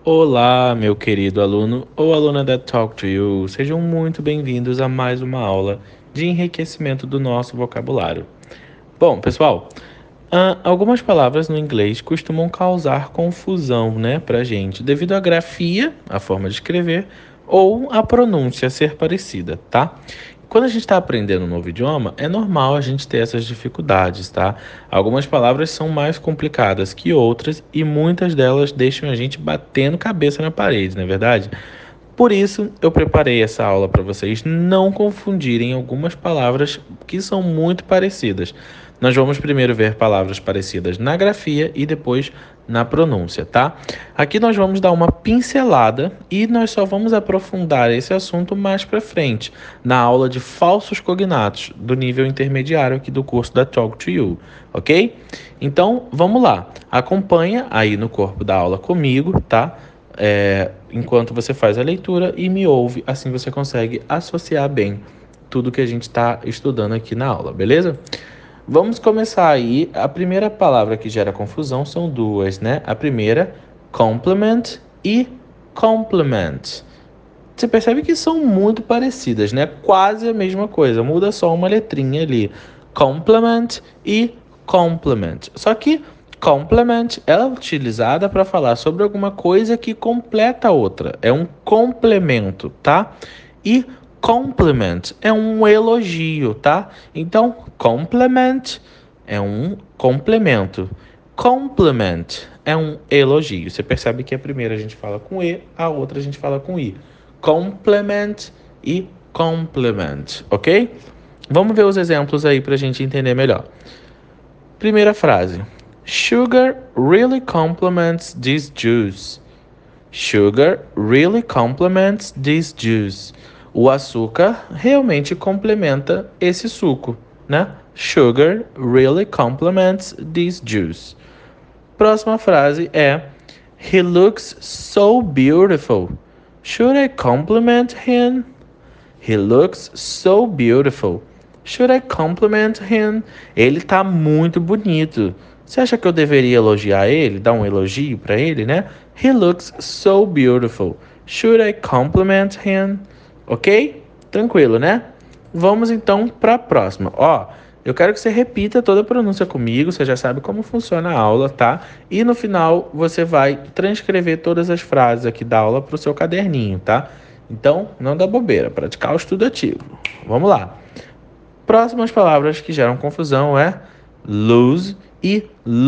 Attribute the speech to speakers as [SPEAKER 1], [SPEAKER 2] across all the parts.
[SPEAKER 1] Olá, meu querido aluno ou aluna da Talk to You. Sejam muito bem-vindos a mais uma aula de enriquecimento do nosso vocabulário. Bom, pessoal, algumas palavras no inglês costumam causar confusão, né, pra gente, devido à grafia, a forma de escrever, ou a pronúncia ser parecida, tá? Quando a gente está aprendendo um novo idioma, é normal a gente ter essas dificuldades, tá? Algumas palavras são mais complicadas que outras e muitas delas deixam a gente batendo cabeça na parede, não é verdade? Por isso, eu preparei essa aula para vocês não confundirem algumas palavras que são muito parecidas. Nós vamos primeiro ver palavras parecidas na grafia e depois na pronúncia, tá? Aqui nós vamos dar uma pincelada e nós só vamos aprofundar esse assunto mais para frente, na aula de falsos cognatos do nível intermediário aqui do curso da Talk to You, ok? Então, vamos lá. Acompanha aí no corpo da aula comigo, tá? Enquanto você faz a leitura e me ouve, assim você consegue associar bem tudo que a gente está estudando aqui na aula, beleza? Vamos começar aí. A primeira palavra que gera confusão são duas, né? A primeira, complement e complement. Você percebe que são muito parecidas, né? Quase a mesma coisa, muda só uma letrinha ali. Complement e complement. Só que complement ela é utilizada para falar sobre alguma coisa que completa a outra. É um complemento, tá? E compliment é um elogio, tá? Então, complement é um complemento. Compliment é um elogio. Você percebe que a primeira a gente fala com E, a outra a gente fala com I. Complement e complement, ok? Vamos ver os exemplos aí para a gente entender melhor. Primeira frase. Sugar really complements this juice. Sugar really complements this juice. O açúcar realmente complementa esse suco, né? Sugar really complements this juice. Próxima frase é He looks so beautiful. Should I compliment him? He looks so beautiful. Should I compliment him? Ele tá muito bonito. Você acha que eu deveria elogiar ele? Dar um elogio para ele, né? He looks so beautiful. Should I compliment him? Ok? Tranquilo, né? Vamos então para a próxima. Eu quero que você repita toda a pronúncia comigo, você já sabe como funciona a aula, tá? E no final você vai transcrever todas as frases aqui da aula para o seu caderninho, tá? Então, não dá bobeira, praticar o estudo ativo. Vamos lá. Próximas palavras que geram confusão é lose e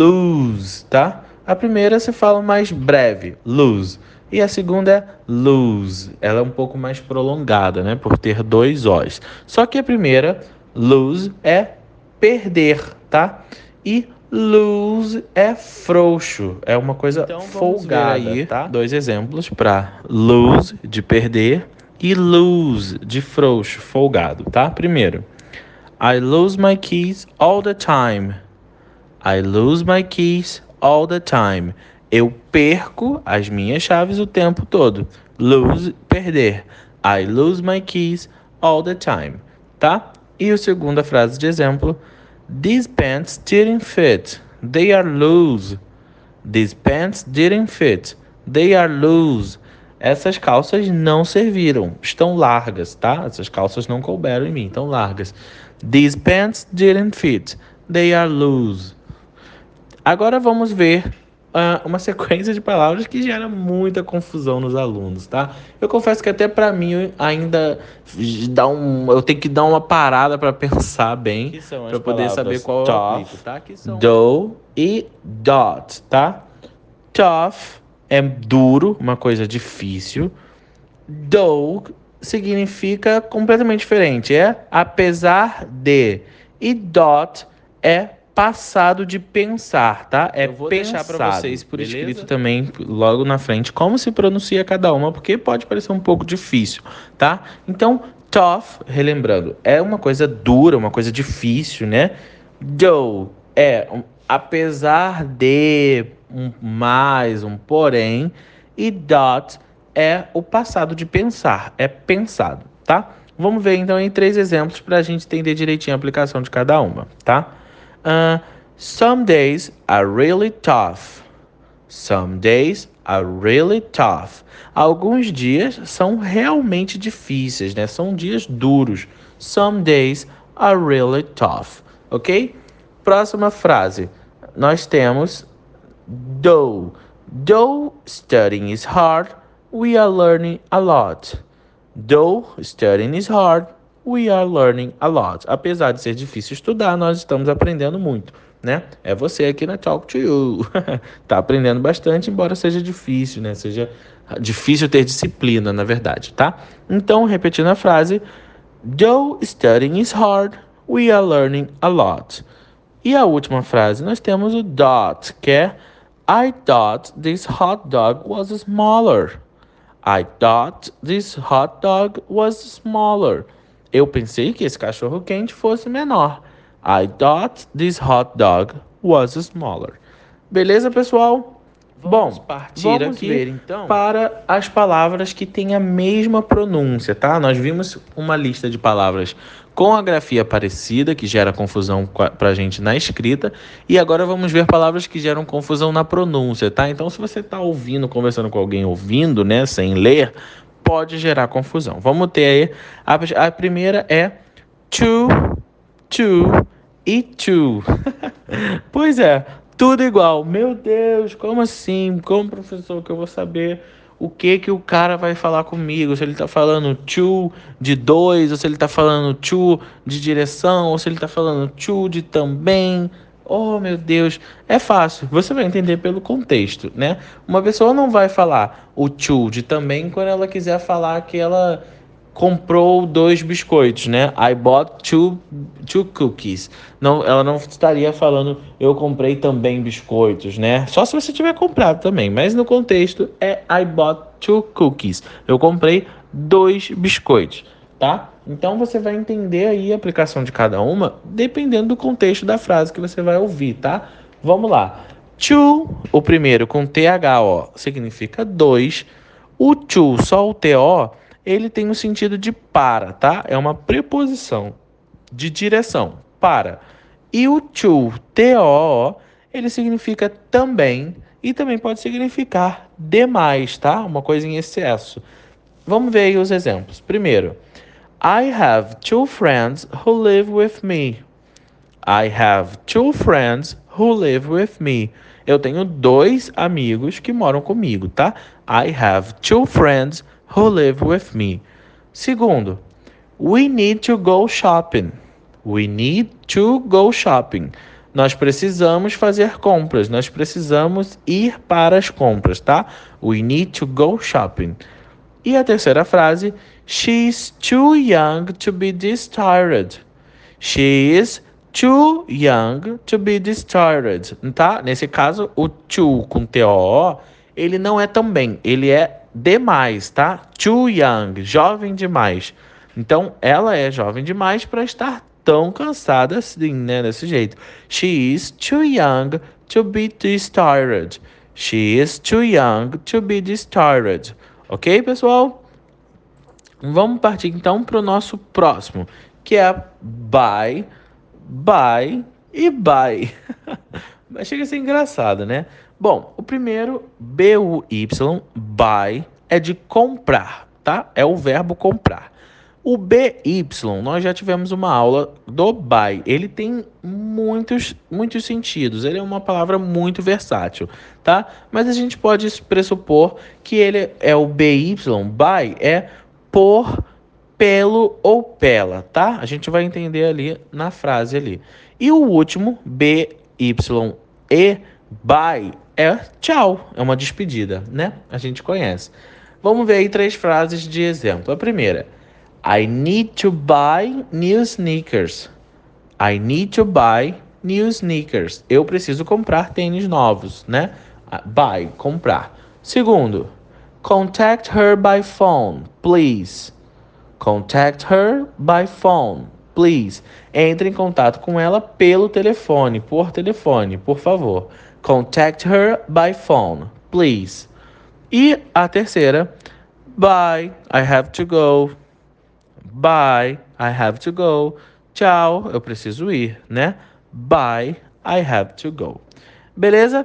[SPEAKER 1] lose, tá? A primeira se fala mais breve, lose. E a segunda é lose. Ela é um pouco mais prolongada, né? Por ter dois Os. Só que a primeira, lose, é perder, tá? E lose é frouxo, é uma coisa então, folgada, aí, tá? Dois exemplos para lose, de perder, e lose, de frouxo, folgado, tá? Primeiro, I lose my keys all the time. I lose my keys all the time. Eu perco as minhas chaves o tempo todo. Lose, perder. I lose my keys all the time, tá? E a segunda frase de exemplo. These pants didn't fit. They are loose. These pants didn't fit. They are loose. Essas calças não serviram. Estão largas, tá? Essas calças não couberam em mim. Estão largas. These pants didn't fit. They are loose. Agora vamos ver uma sequência de palavras que gera muita confusão nos alunos, tá? Eu confesso que até para mim ainda eu tenho que dar uma parada para pensar bem, para poder saber qual eu aplico, tá? Que são do e dot, tá? Tough é duro, uma coisa difícil. Do significa completamente diferente, é apesar de. E dot é passado de pensar, tá? Eu vou deixar para vocês por escrito também, logo na frente, como se pronuncia cada uma, porque pode parecer um pouco difícil, tá? Então, tough, relembrando, é uma coisa dura, uma coisa difícil, né? Do é apesar de, um mais, um porém, e dot é o passado de pensar, é pensado, tá? Vamos ver então em 3 exemplos para a gente entender direitinho a aplicação de cada uma, tá? Some days are really tough. Some days are really tough. Alguns dias são realmente difíceis, né? São dias duros. Some days are really tough, ok? Próxima frase. Nós temos Though studying is hard, we are learning a lot. Though studying is hard, we are learning a lot. Apesar de ser difícil estudar, nós estamos aprendendo muito, né? É você aqui na Talk to You. Tá aprendendo bastante, embora seja difícil, né? Seja difícil ter disciplina, na verdade, tá? Então, repetindo a frase, though studying is hard, we are learning a lot. E a última frase, nós temos o dot, que é I thought this hot dog was smaller. I thought this hot dog was smaller. Eu pensei que esse cachorro quente fosse menor. I thought this hot dog was smaller. Beleza, pessoal? Vamos aqui
[SPEAKER 2] ver, então,
[SPEAKER 1] para as palavras que têm a mesma pronúncia, tá? Nós vimos uma lista de palavras com a grafia parecida, que gera confusão pra gente na escrita, e agora vamos ver palavras que geram confusão na pronúncia, tá? Então, se você tá ouvindo, conversando com alguém ouvindo, né, sem ler, pode gerar confusão. Vamos ter aí, a primeira é to e to. Pois é, tudo igual. Meu Deus, como assim? Como professor que eu vou saber o que o cara vai falar comigo? Se ele tá falando to de dois, ou se ele tá falando to de direção, ou se ele tá falando to de também. Oh, meu Deus, é fácil. Você vai entender pelo contexto, né? Uma pessoa não vai falar o to de também quando ela quiser falar que ela comprou 2 biscoitos, né? I bought two cookies. Não, ela não estaria falando eu comprei também biscoitos, né? Só se você tiver comprado também, mas no contexto é I bought 2 cookies. Eu comprei 2 biscoitos, tá? Então você vai entender aí a aplicação de cada uma dependendo do contexto da frase que você vai ouvir, tá? Vamos lá. To, o primeiro com THO, significa 2. O to, só o TO, ele tem o sentido de para, tá? É uma preposição de direção, para. E o to, T-O-O, ele significa também e também pode significar demais, tá? Uma coisa em excesso. Vamos ver aí os exemplos. Primeiro, I have 2 friends who live with me. I have 2 friends who live with me. Eu tenho 2 amigos que moram comigo, tá? I have 2 friends who live with me. Segundo, we need to go shopping. We need to go shopping. Nós precisamos fazer compras. Nós precisamos ir para as compras, tá? We need to go shopping. E a terceira frase, she's too young to be this tired. She is too young to be this tired, tá? Nesse caso, o too com T-O-O, ele não é também, ele é demais, tá? Too young, jovem demais. Então, ela é jovem demais para estar tão cansada assim, né? Desse jeito. She is too young to be this tired. She is too young to be this tired. Ok, pessoal? Vamos partir então para o nosso próximo, que é by e buy. Mas chega a ser engraçado, né? Bom, o primeiro, B-U-Y, buy, é de comprar, tá? É o verbo comprar. O BY, nós já tivemos uma aula do buy. Ele tem muitos sentidos. Ele é uma palavra muito versátil, tá? Mas a gente pode pressupor que ele é o BY, buy, é por, pelo ou pela, tá? A gente vai entender ali na frase ali. E o último, B-Y-E, bye, é tchau, é uma despedida, né? A gente conhece. Vamos ver aí 3 frases de exemplo. A primeira, I need to buy new sneakers. I need to buy new sneakers. Eu preciso comprar tênis novos, né? Buy, comprar. Segundo, contact her by phone, please. Contact her by phone, please. Entre em contato com ela pelo telefone, por favor. Contact her by phone, please. E a terceira, bye, I have to go. Bye, I have to go. Tchau, eu preciso ir, né? Bye, I have to go. Beleza?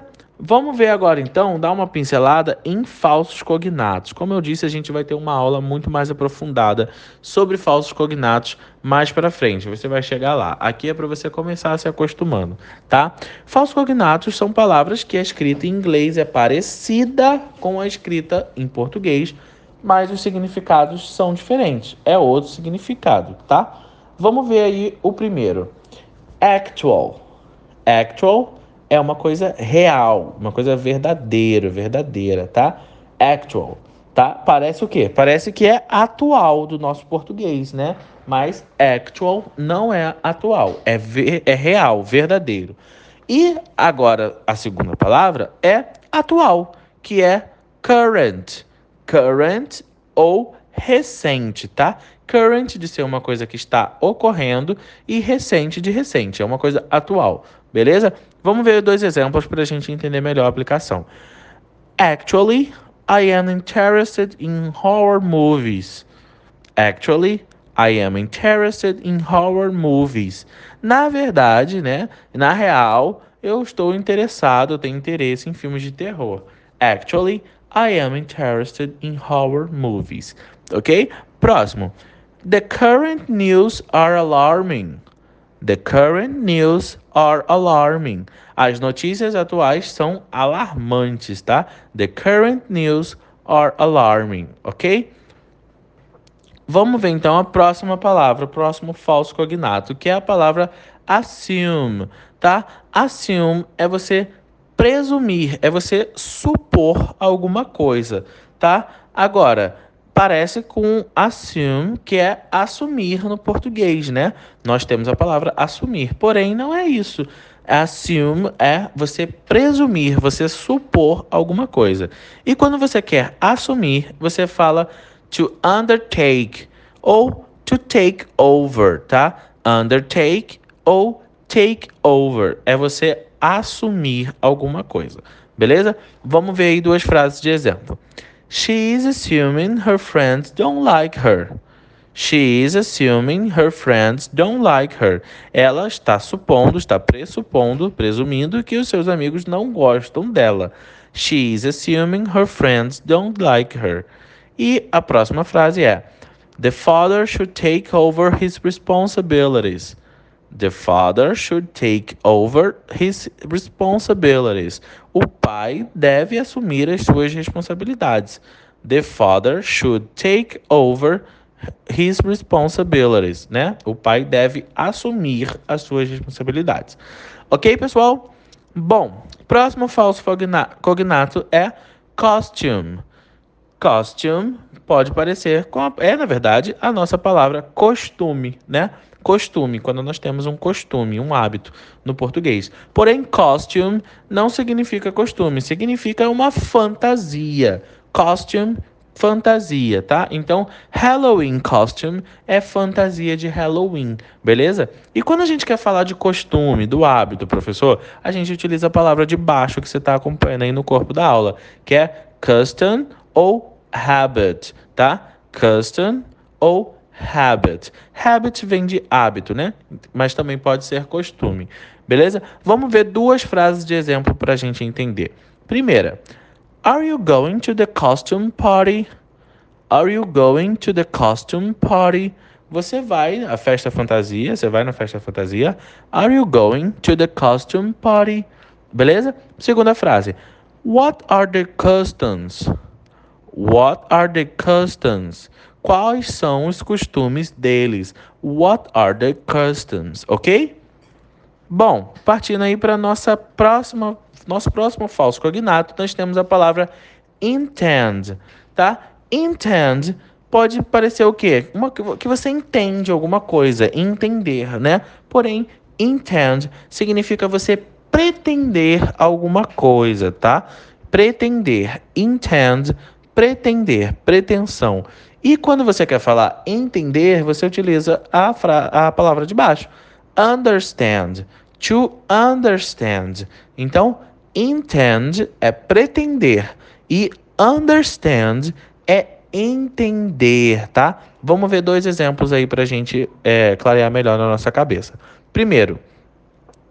[SPEAKER 1] Vamos ver agora, então, dar uma pincelada em falsos cognatos. Como eu disse, a gente vai ter uma aula muito mais aprofundada sobre falsos cognatos mais para frente. Você vai chegar lá. Aqui é para você começar se acostumando, tá? Falsos cognatos são palavras que a escrita em inglês é parecida com a escrita em português, mas os significados são diferentes. É outro significado, tá? Vamos ver aí o primeiro. Actual. Actual é uma coisa real, uma coisa verdadeira, tá? Actual, tá? Parece o quê? Parece que é atual do nosso português, né? Mas actual não é atual, é real, verdadeiro. E agora a segunda palavra é atual, que é current. Current ou recente, tá? Current de ser uma coisa que está ocorrendo e recente de recente, é uma coisa atual, beleza? Vamos ver dois exemplos para a gente entender melhor a aplicação. Actually, I am interested in horror movies. Actually, I am interested in horror movies. Na verdade, né? Na real, eu estou interessado, eu tenho interesse em filmes de terror. Actually, I am interested in horror movies. Ok? Próximo. The current news are alarming. The current news are alarming. As notícias atuais são alarmantes, tá? The current news are alarming, ok? Vamos ver então a próxima palavra, o próximo falso cognato, que é a palavra assume, tá? Assume é você presumir, é você supor alguma coisa, tá? Agora, parece com assume, que é assumir no português, né? Nós temos a palavra assumir, porém não é isso. Assume é você presumir, você supor alguma coisa. E quando você quer assumir, você fala to undertake ou to take over, tá? Undertake ou take over é você assumir alguma coisa, beleza? Vamos ver aí duas frases de exemplo. She is assuming her friends don't like her. She is assuming her friends don't like her. Ela está supondo, está pressupondo, presumindo que os seus amigos não gostam dela. She is assuming her friends don't like her. E a próxima frase é: The father should take over his responsibilities. The father should take over his responsibilities. O pai deve assumir as suas responsabilidades. The father should take over his responsibilities, né? O pai deve assumir as suas responsabilidades. Ok, pessoal? Bom, próximo falso cognato é costume. Costume pode parecer na verdade, a nossa palavra costume, né? Costume, quando nós temos um costume, um hábito no português. Porém, costume não significa costume, significa uma fantasia. Costume, fantasia, tá? Então, Halloween costume é fantasia de Halloween, beleza? E quando a gente quer falar de costume, do hábito, professor, a gente utiliza a palavra de baixo que você está acompanhando aí no corpo da aula, que é custom ou habit, tá? Custom ou habit. Habit vem de hábito, né? Mas também pode ser costume, beleza? Vamos ver duas frases de exemplo para a gente entender. Primeira, Are you going to the costume party? Are you going to the costume party? Você vai à festa fantasia? Você vai na festa fantasia? Are you going to the costume party? Beleza? Segunda frase. What are the customs? What are the customs? Quais são os costumes deles? What are the customs? Ok? Bom, partindo aí para nosso próximo falso cognato, nós temos a palavra intend, tá? Intend pode parecer o quê? Que você entende alguma coisa, entender, né? Porém, intend significa você pretender alguma coisa, tá? Pretender, intend, pretender, pretensão. E quando você quer falar entender, você utiliza a palavra de baixo. Understand, to understand. Então, intend é pretender e understand é entender, tá? Vamos ver dois exemplos aí para a gente clarear melhor na nossa cabeça. Primeiro,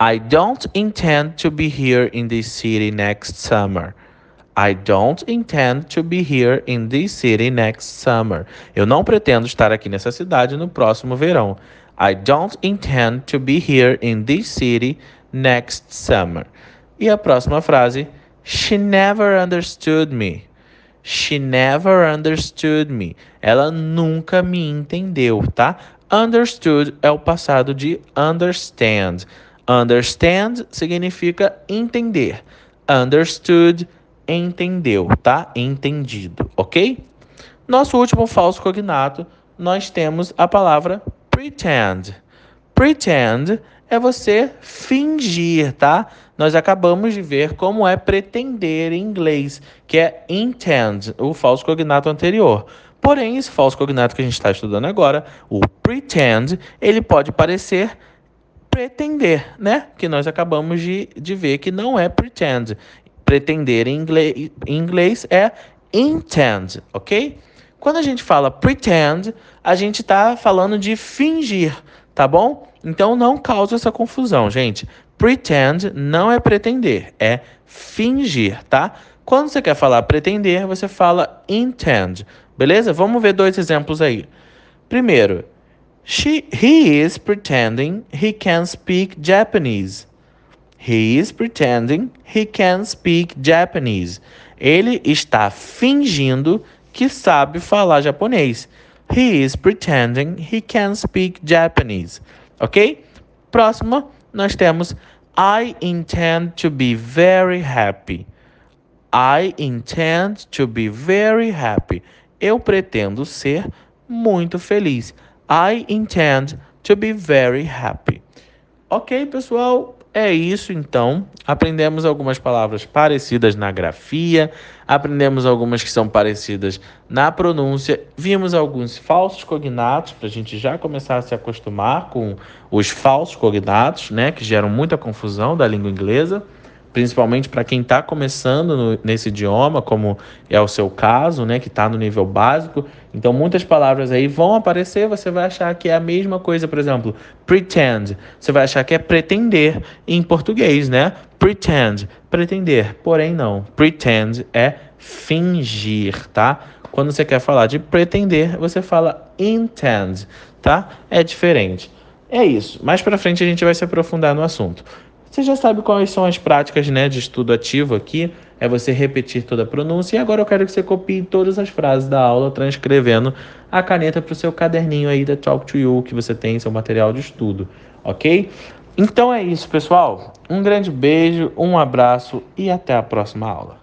[SPEAKER 1] I don't intend to be here in this city next summer. I don't intend to be here in this city next summer. Eu não pretendo estar aqui nessa cidade no próximo verão. I don't intend to be here in this city next summer. E a próxima frase, she never understood me. She never understood me. Ela nunca me entendeu, tá? Understood é o passado de understand. Understand significa entender. Understood, entendeu, tá? Entendido, ok? Nosso último falso cognato, nós temos a palavra pretend. Pretend é você fingir, tá? Nós acabamos de ver como é pretender em inglês, que é intend, o falso cognato anterior. Porém, esse falso cognato que a gente está estudando agora, o pretend, ele pode parecer pretender, né? Que nós acabamos de ver que não é pretend. Pretender em inglês é intend, ok? Quando a gente fala pretend, a gente está falando de fingir, tá bom? Então não cause essa confusão, gente. Pretend não é pretender, é fingir, tá? Quando você quer falar pretender, você fala intend, beleza? Vamos ver dois exemplos aí. Primeiro, he is pretending he can speak Japanese. He is pretending he can speak Japanese. Ele está fingindo que sabe falar japonês. He is pretending he can speak Japanese. Ok? Próximo, nós temos I intend to be very happy. I intend to be very happy. Eu pretendo ser muito feliz. I intend to be very happy. Ok, pessoal, é isso então. Aprendemos algumas palavras parecidas na grafia, aprendemos algumas que são parecidas na pronúncia, vimos alguns falsos cognatos para a gente já começar a se acostumar com os falsos cognatos, né, que geram muita confusão da língua inglesa, principalmente para quem está começando nesse idioma, como é o seu caso, né, que está no nível básico. Então, muitas palavras aí vão aparecer, você vai achar que é a mesma coisa, por exemplo, pretend, você vai achar que é pretender em português, né? Pretend, pretender, porém não. Pretend é fingir, tá? Quando você quer falar de pretender, você fala intend, tá? É diferente. É isso. Mais para frente a gente vai se aprofundar no assunto. Você já sabe quais são as práticas, né, de estudo ativo aqui. É você repetir toda a pronúncia. E agora eu quero que você copie todas as frases da aula, transcrevendo a caneta para o seu caderninho aí da Talk to You, que você tem, seu material de estudo, ok? Então é isso, pessoal. Um grande beijo, um abraço e até a próxima aula.